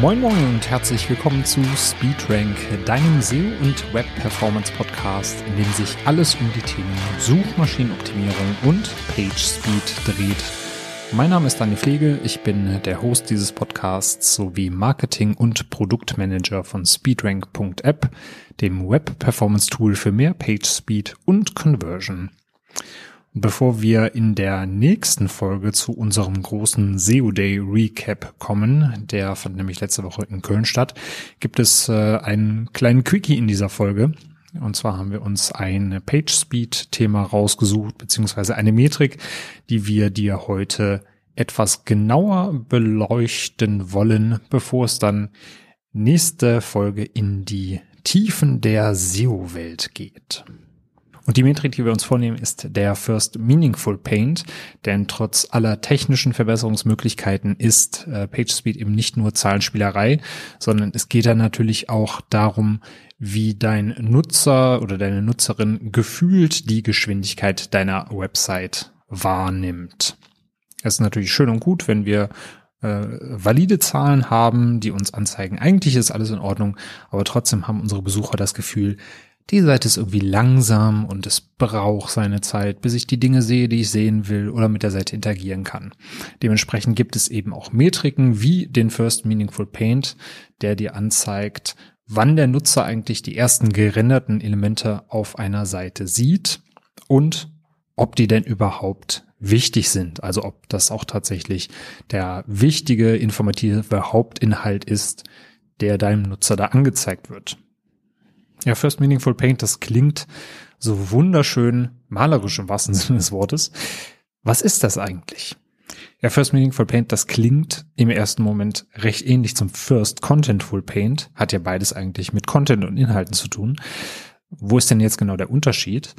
Moin Moin und herzlich willkommen zu SpeedRank, deinem SEO- und Web-Performance-Podcast, in dem sich alles um die Themen Suchmaschinenoptimierung und PageSpeed dreht. Mein Name ist Daniel Pflege, ich bin der Host dieses Podcasts sowie Marketing- und Produktmanager von SpeedRank.app, dem Web-Performance-Tool für mehr PageSpeed und Conversion. Bevor wir in der nächsten Folge zu unserem großen SEO Day Recap kommen, der fand nämlich letzte Woche in Köln statt, gibt es einen kleinen Quickie in dieser Folge. Und zwar haben wir uns ein PageSpeed-Thema rausgesucht, beziehungsweise eine Metrik, die wir dir heute etwas genauer beleuchten wollen, bevor es dann nächste Folge in die Tiefen der SEO-Welt geht. Und die Metrik, die wir uns vornehmen, ist der First Meaningful Paint, denn trotz aller technischen Verbesserungsmöglichkeiten ist PageSpeed eben nicht nur Zahlenspielerei, sondern es geht dann natürlich auch darum, wie dein Nutzer oder deine Nutzerin gefühlt die Geschwindigkeit deiner Website wahrnimmt. Es ist natürlich schön und gut, wenn wir valide Zahlen haben, die uns anzeigen, eigentlich ist alles in Ordnung, aber trotzdem haben unsere Besucher das Gefühl, die Seite ist irgendwie langsam und es braucht seine Zeit, bis ich die Dinge sehe, die ich sehen will oder mit der Seite interagieren kann. Dementsprechend gibt es eben auch Metriken wie den First Meaningful Paint, der dir anzeigt, wann der Nutzer eigentlich die ersten gerenderten Elemente auf einer Seite sieht und ob die denn überhaupt wichtig sind. Also ob das auch tatsächlich der wichtige, informative Hauptinhalt ist, der deinem Nutzer da angezeigt wird. Ja, First Meaningful Paint, das klingt so wunderschön malerisch im wahrsten Sinne des Wortes. Was ist das eigentlich? Ja, First Meaningful Paint, das klingt im ersten Moment recht ähnlich zum First Contentful Paint. Hat ja beides eigentlich mit Content und Inhalten zu tun. Wo ist denn jetzt genau der Unterschied?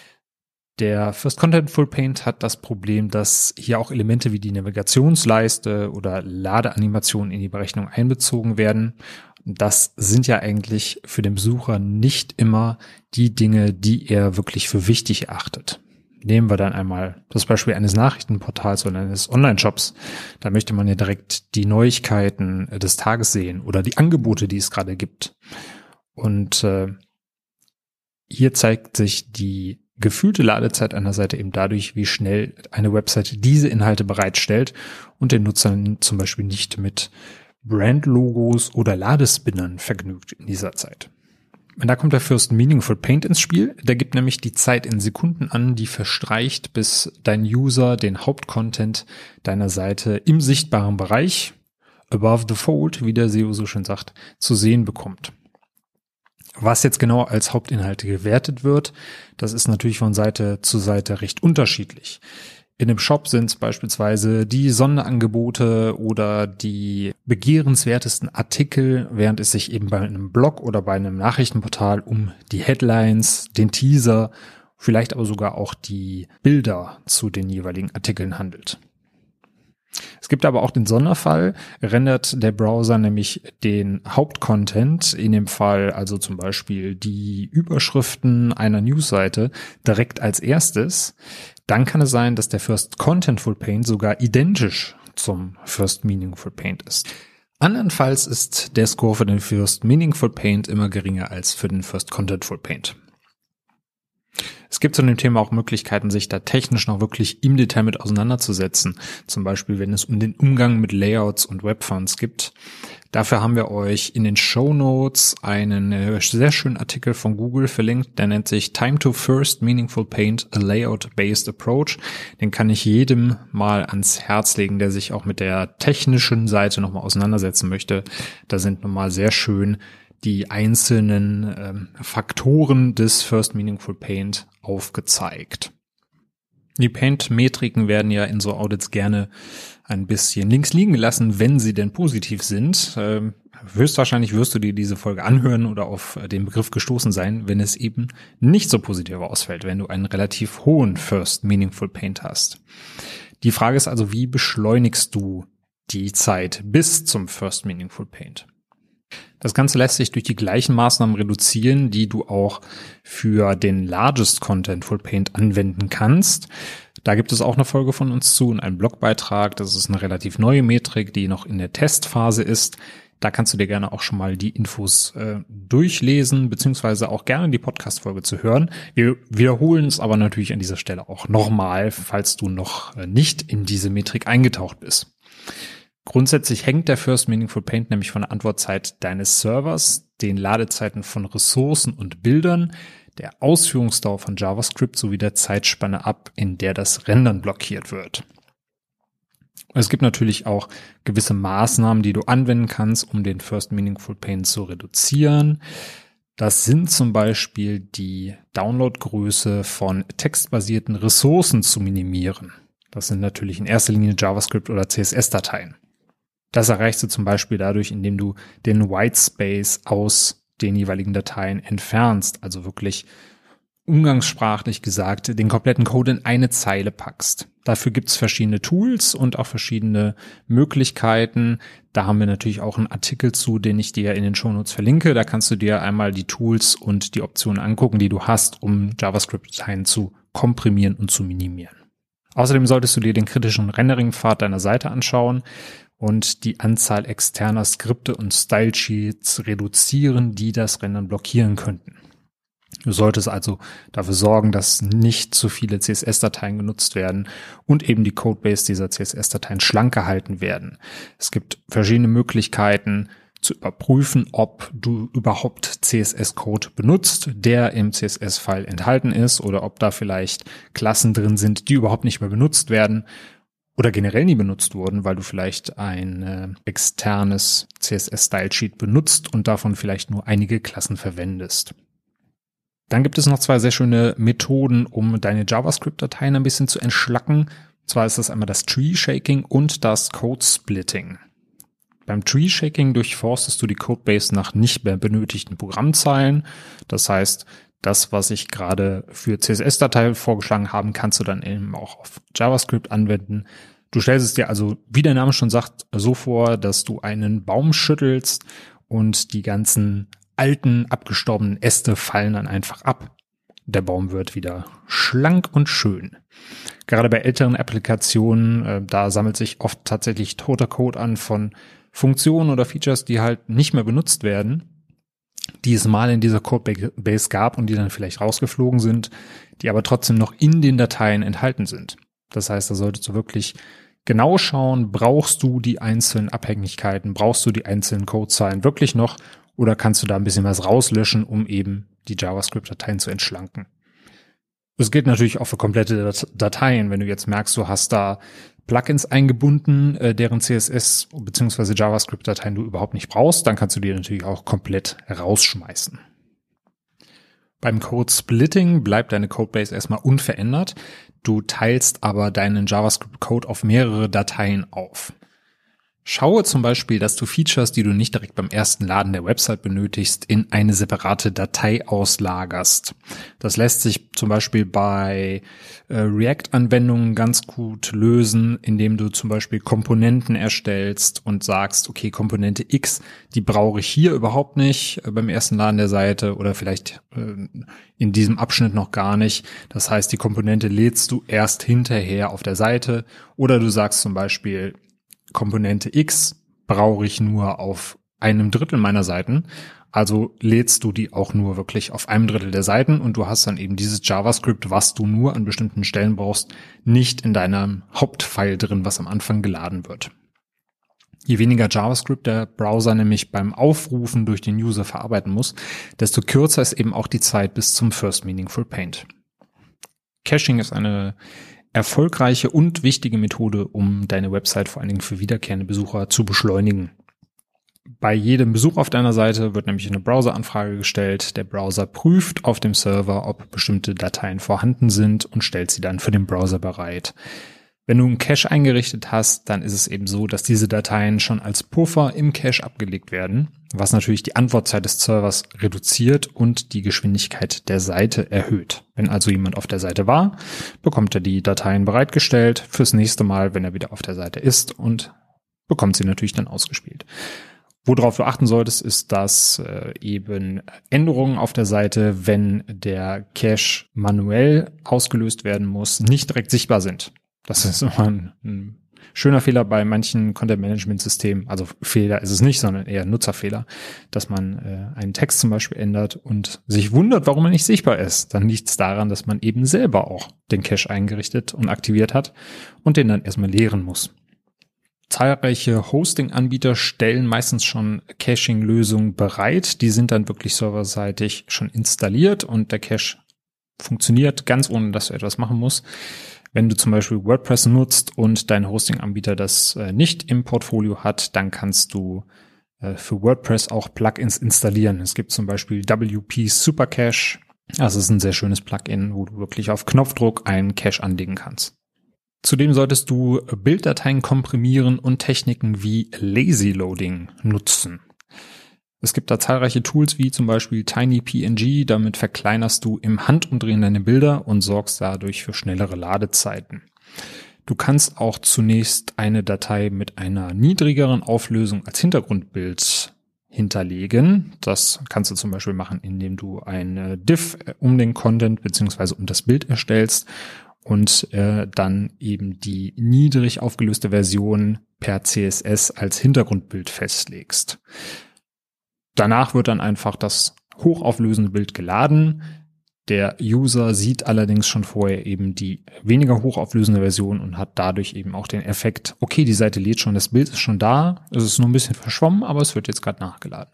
Der First Contentful Paint hat das Problem, dass hier auch Elemente wie die Navigationsleiste oder Ladeanimationen in die Berechnung einbezogen werden. Das sind ja eigentlich für den Besucher nicht immer die Dinge, die er wirklich für wichtig erachtet. Nehmen wir dann einmal das Beispiel eines Nachrichtenportals oder eines Online-Shops. Da möchte man ja direkt die Neuigkeiten des Tages sehen oder die Angebote, die es gerade gibt. Und hier zeigt sich die gefühlte Ladezeit einer Seite eben dadurch, wie schnell eine Webseite diese Inhalte bereitstellt und den Nutzern zum Beispiel nicht mit Brandlogos oder Ladespinnern vergnügt in dieser Zeit. Und da kommt der First Meaningful Paint ins Spiel. Der gibt nämlich die Zeit in Sekunden an, die verstreicht, bis dein User den Hauptcontent deiner Seite im sichtbaren Bereich, above the fold, wie der SEO so schön sagt, zu sehen bekommt. Was jetzt genau als Hauptinhalte gewertet wird, das ist natürlich von Seite zu Seite recht unterschiedlich. In einem Shop sind es beispielsweise die Sonderangebote oder die begehrenswertesten Artikel, während es sich eben bei einem Blog oder bei einem Nachrichtenportal um die Headlines, den Teaser, vielleicht aber sogar auch die Bilder zu den jeweiligen Artikeln handelt. Es gibt aber auch den Sonderfall, rendert der Browser nämlich den Hauptcontent, in dem Fall also zum Beispiel die Überschriften einer Newsseite, direkt als erstes, dann kann es sein, dass der First Contentful Paint sogar identisch zum First Meaningful Paint ist. Andernfalls ist der Score für den First Meaningful Paint immer geringer als für den First Contentful Paint. Es gibt zu dem Thema auch Möglichkeiten, sich da technisch noch wirklich im Detail mit auseinanderzusetzen. Zum Beispiel, wenn es um den Umgang mit Layouts und Webfonts geht. Dafür haben wir euch in den Shownotes einen sehr schönen Artikel von Google verlinkt. Der nennt sich Time to First Meaningful Paint, a Layout-Based Approach. Den kann ich jedem mal ans Herz legen, der sich auch mit der technischen Seite nochmal auseinandersetzen möchte. Da sind nochmal sehr schön die einzelnen Faktoren des First Meaningful Paint aufgezeigt. Die Paint-Metriken werden ja in so Audits gerne ein bisschen links liegen gelassen, wenn sie denn positiv sind. Höchstwahrscheinlich wirst du dir diese Folge anhören oder auf den Begriff gestoßen sein, wenn es eben nicht so positiv ausfällt, wenn du einen relativ hohen First Meaningful Paint hast. Die Frage ist also, wie beschleunigst du die Zeit bis zum First Meaningful Paint? Das Ganze lässt sich durch die gleichen Maßnahmen reduzieren, die du auch für den Largest Contentful Paint anwenden kannst. Da gibt es auch eine Folge von uns zu und einen Blogbeitrag. Das ist eine relativ neue Metrik, die noch in der Testphase ist. Da kannst du dir gerne auch schon mal die Infos durchlesen, beziehungsweise auch gerne die Podcast-Folge zu hören. Wir wiederholen es aber natürlich an dieser Stelle auch nochmal, falls du noch nicht in diese Metrik eingetaucht bist. Grundsätzlich hängt der First Meaningful Paint nämlich von der Antwortzeit deines Servers, den Ladezeiten von Ressourcen und Bildern, der Ausführungsdauer von JavaScript sowie der Zeitspanne ab, in der das Rendern blockiert wird. Es gibt natürlich auch gewisse Maßnahmen, die du anwenden kannst, um den First Meaningful Paint zu reduzieren. Das sind zum Beispiel die Downloadgröße von textbasierten Ressourcen zu minimieren. Das sind natürlich in erster Linie JavaScript oder CSS-Dateien. Das erreichst du zum Beispiel dadurch, indem du den Whitespace aus den jeweiligen Dateien entfernst, also wirklich umgangssprachlich gesagt, den kompletten Code in eine Zeile packst. Dafür gibt's verschiedene Tools und auch verschiedene Möglichkeiten. Da haben wir natürlich auch einen Artikel zu, den ich dir in den Shownotes verlinke. Da kannst du dir einmal die Tools und die Optionen angucken, die du hast, um JavaScript-Dateien zu komprimieren und zu minimieren. Außerdem solltest du dir den kritischen Rendering-Pfad deiner Seite anschauen und die Anzahl externer Skripte und Stylesheets reduzieren, die das Rendern blockieren könnten. Du solltest also dafür sorgen, dass nicht zu viele CSS-Dateien genutzt werden und eben die Codebase dieser CSS-Dateien schlank gehalten werden. Es gibt verschiedene Möglichkeiten zu überprüfen, ob du überhaupt CSS-Code benutzt, der im CSS-File enthalten ist, oder ob da vielleicht Klassen drin sind, die überhaupt nicht mehr benutzt werden oder generell nie benutzt wurden, weil du vielleicht ein externes CSS-Stylesheet benutzt und davon vielleicht nur einige Klassen verwendest. Dann gibt es noch zwei sehr schöne Methoden, um deine JavaScript-Dateien ein bisschen zu entschlacken. Und zwar ist das einmal das Tree-Shaking und das Code-Splitting. Beim Tree-Shaking durchforstest du die Codebase nach nicht mehr benötigten Programmzeilen. Das heißt, das, was ich gerade für CSS-Dateien vorgeschlagen habe, kannst du dann eben auch auf JavaScript anwenden. Du stellst es dir also, wie der Name schon sagt, so vor, dass du einen Baum schüttelst und die ganzen alten, abgestorbenen Äste fallen dann einfach ab. Der Baum wird wieder schlank und schön. Gerade bei älteren Applikationen, da sammelt sich oft tatsächlich toter Code an von Funktionen oder Features, die halt nicht mehr benutzt werden, die es mal in dieser Codebase gab und die dann vielleicht rausgeflogen sind, die aber trotzdem noch in den Dateien enthalten sind. Das heißt, da solltest du wirklich genau schauen, brauchst du die einzelnen Abhängigkeiten, brauchst du die einzelnen Codezeilen wirklich noch, oder kannst du da ein bisschen was rauslöschen, um eben die JavaScript-Dateien zu entschlanken. Das gilt natürlich auch für komplette Dateien. Wenn du jetzt merkst, du hast da Plugins eingebunden, deren CSS bzw. JavaScript-Dateien du überhaupt nicht brauchst, dann kannst du die natürlich auch komplett rausschmeißen. Beim Code-Splitting bleibt deine Codebase erstmal unverändert. Du teilst aber deinen JavaScript-Code auf mehrere Dateien auf. Schaue zum Beispiel, dass du Features, die du nicht direkt beim ersten Laden der Website benötigst, in eine separate Datei auslagerst. Das lässt sich zum Beispiel bei React-Anwendungen ganz gut lösen, indem du zum Beispiel Komponenten erstellst und sagst, okay, Komponente X, die brauche ich hier überhaupt nicht beim ersten Laden der Seite oder vielleicht in diesem Abschnitt noch gar nicht. Das heißt, die Komponente lädst du erst hinterher auf der Seite, oder du sagst zum Beispiel, Komponente X brauche ich nur auf 1/3 meiner Seiten, also lädst du die auch nur wirklich auf 1/3 der Seiten und du hast dann eben dieses JavaScript, was du nur an bestimmten Stellen brauchst, nicht in deinem Hauptfile drin, was am Anfang geladen wird. Je weniger JavaScript der Browser nämlich beim Aufrufen durch den User verarbeiten muss, desto kürzer ist eben auch die Zeit bis zum First Meaningful Paint. Caching ist eine erfolgreiche und wichtige Methode, um deine Website vor allen Dingen für wiederkehrende Besucher zu beschleunigen. Bei jedem Besuch auf deiner Seite wird nämlich eine Browseranfrage gestellt. Der Browser prüft auf dem Server, ob bestimmte Dateien vorhanden sind und stellt sie dann für den Browser bereit. Wenn du einen Cache eingerichtet hast, dann ist es eben so, dass diese Dateien schon als Puffer im Cache abgelegt werden, was natürlich die Antwortzeit des Servers reduziert und die Geschwindigkeit der Seite erhöht. Wenn also jemand auf der Seite war, bekommt er die Dateien bereitgestellt fürs nächste Mal, wenn er wieder auf der Seite ist, und bekommt sie natürlich dann ausgespielt. Worauf du achten solltest, ist, dass eben Änderungen auf der Seite, wenn der Cache manuell ausgelöst werden muss, nicht direkt sichtbar sind. Das ist immer ein schöner Fehler bei manchen Content-Management-Systemen, also Fehler ist es nicht, sondern eher Nutzerfehler, dass man einen Text zum Beispiel ändert und sich wundert, warum er nicht sichtbar ist. Dann liegt es daran, dass man eben selber auch den Cache eingerichtet und aktiviert hat und den dann erstmal leeren muss. Zahlreiche Hosting-Anbieter stellen meistens schon Caching-Lösungen bereit. Die sind dann wirklich serverseitig schon installiert und der Cache funktioniert ganz ohne, dass du etwas machen musst. Wenn du zum Beispiel WordPress nutzt und dein Hosting-Anbieter das nicht im Portfolio hat, dann kannst du für WordPress auch Plugins installieren. Es gibt zum Beispiel WP Supercache. Das ist ein sehr schönes Plugin, wo du wirklich auf Knopfdruck einen Cache anlegen kannst. Zudem solltest du Bilddateien komprimieren und Techniken wie Lazy Loading nutzen. Es gibt da zahlreiche Tools wie zum Beispiel TinyPNG, damit verkleinerst du im Handumdrehen deine Bilder und sorgst dadurch für schnellere Ladezeiten. Du kannst auch zunächst eine Datei mit einer niedrigeren Auflösung als Hintergrundbild hinterlegen. Das kannst du zum Beispiel machen, indem du ein Div um den Content bzw. um das Bild erstellst und dann eben die niedrig aufgelöste Version per CSS als Hintergrundbild festlegst. Danach wird dann einfach das hochauflösende Bild geladen. Der User sieht allerdings schon vorher eben die weniger hochauflösende Version und hat dadurch eben auch den Effekt, okay, die Seite lädt schon, das Bild ist schon da, es ist nur ein bisschen verschwommen, aber es wird jetzt gerade nachgeladen.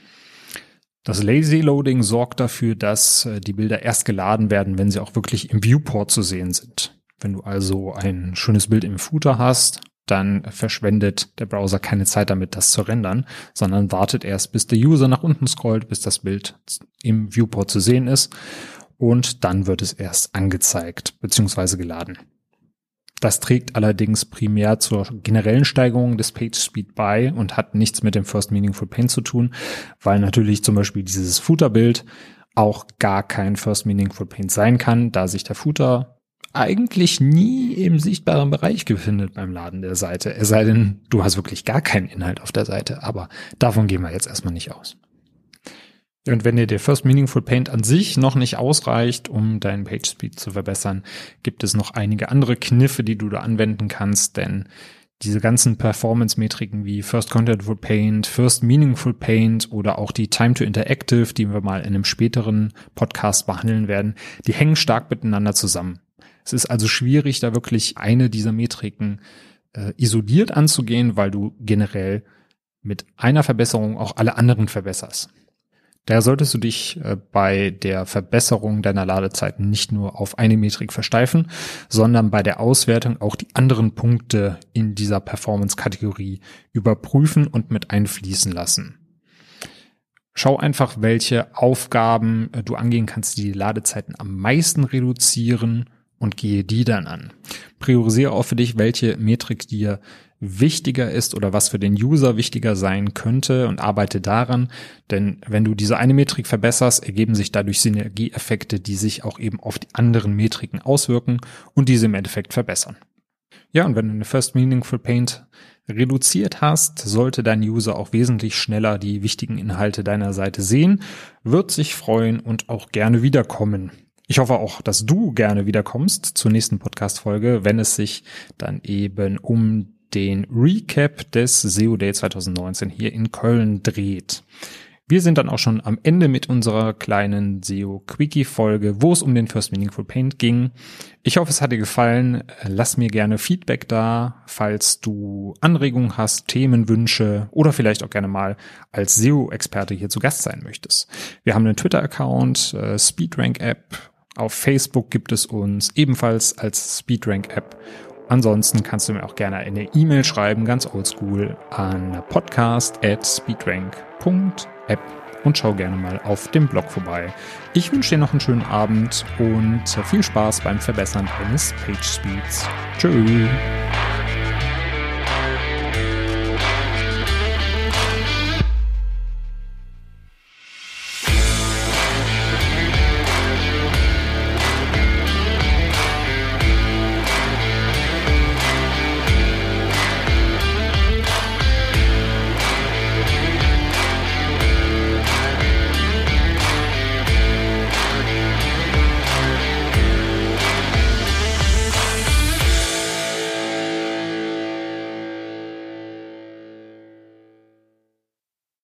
Das Lazy Loading sorgt dafür, dass die Bilder erst geladen werden, wenn sie auch wirklich im Viewport zu sehen sind. Wenn du also ein schönes Bild im Footer hast, dann verschwendet der Browser keine Zeit damit, das zu rendern, sondern wartet erst, bis der User nach unten scrollt, bis das Bild im Viewport zu sehen ist und dann wird es erst angezeigt bzw. geladen. Das trägt allerdings primär zur generellen Steigerung des PageSpeed bei und hat nichts mit dem First Meaningful Paint zu tun, weil natürlich zum Beispiel dieses Footer-Bild auch gar kein First Meaningful Paint sein kann, da sich der Footer eigentlich nie im sichtbaren Bereich befindet beim Laden der Seite. Es sei denn, du hast wirklich gar keinen Inhalt auf der Seite, aber davon gehen wir jetzt erstmal nicht aus. Und wenn dir der First Meaningful Paint an sich noch nicht ausreicht, um deinen PageSpeed zu verbessern, gibt es noch einige andere Kniffe, die du da anwenden kannst, denn diese ganzen Performance-Metriken wie First Contentful Paint, First Meaningful Paint oder auch die Time to Interactive, die wir mal in einem späteren Podcast behandeln werden, die hängen stark miteinander zusammen. Es ist also schwierig, da wirklich eine dieser Metriken isoliert anzugehen, weil du generell mit einer Verbesserung auch alle anderen verbesserst. Daher solltest du dich bei der Verbesserung deiner Ladezeiten nicht nur auf eine Metrik versteifen, sondern bei der Auswertung auch die anderen Punkte in dieser Performance-Kategorie überprüfen und mit einfließen lassen. Schau einfach, welche Aufgaben du angehen kannst, die Ladezeiten am meisten reduzieren und gehe die dann an. Priorisiere auch für dich, welche Metrik dir wichtiger ist oder was für den User wichtiger sein könnte und arbeite daran, denn wenn du diese eine Metrik verbesserst, ergeben sich dadurch Synergieeffekte, die sich auch eben auf die anderen Metriken auswirken und diese im Endeffekt verbessern. Ja, und wenn du eine First Meaningful Paint reduziert hast, sollte dein User auch wesentlich schneller die wichtigen Inhalte deiner Seite sehen, wird sich freuen und auch gerne wiederkommen. Ich hoffe auch, dass du gerne wiederkommst zur nächsten Podcast-Folge, wenn es sich dann eben um den Recap des SEO Day 2019 hier in Köln dreht. Wir sind dann auch schon am Ende mit unserer kleinen SEO-Quickie-Folge, wo es um den First Meaningful Paint ging. Ich hoffe, es hat dir gefallen. Lass mir gerne Feedback da, falls du Anregungen hast, Themenwünsche oder vielleicht auch gerne mal als SEO-Experte hier zu Gast sein möchtest. Wir haben einen Twitter-Account, SpeedRank-App. Auf Facebook gibt es uns ebenfalls als SpeedRank-App. Ansonsten kannst du mir auch gerne eine E-Mail schreiben, ganz oldschool, an podcast@speedrank.app und schau gerne mal auf dem Blog vorbei. Ich wünsche dir noch einen schönen Abend und viel Spaß beim Verbessern deines PageSpeeds. Tschüss.